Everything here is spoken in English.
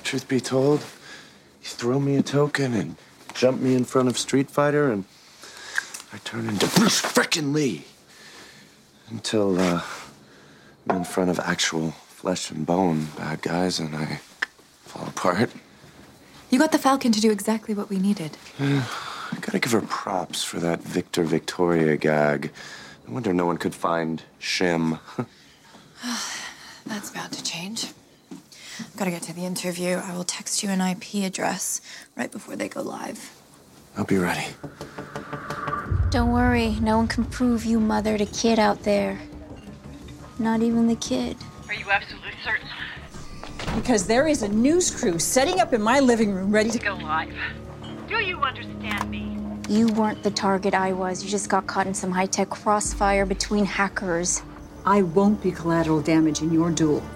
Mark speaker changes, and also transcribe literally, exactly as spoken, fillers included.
Speaker 1: Truth be told, you throw me a token and jump me in front of Street Fighter, and I turn into Bruce frickin' Lee. Until, uh, I'm in front of actual flesh and bone bad guys, and I fall apart.
Speaker 2: You got the Falcon to do exactly what we needed.
Speaker 1: Uh, I gotta give her props for that Victor Victoria gag. I wonder no one could find Shim.
Speaker 2: That's about to change. Gotta get to the interview. I will text you an I P address right before they go live.
Speaker 1: I'll be ready.
Speaker 3: Don't worry, no one can prove you mothered a kid out there. Not even the kid.
Speaker 4: Are you absolutely certain?
Speaker 5: Because there is a news crew setting up in my living room ready to
Speaker 4: To go live. Do you understand me?
Speaker 3: You weren't the target I was. You just got caught in some high-tech crossfire between hackers.
Speaker 5: I won't be collateral damage in your duel.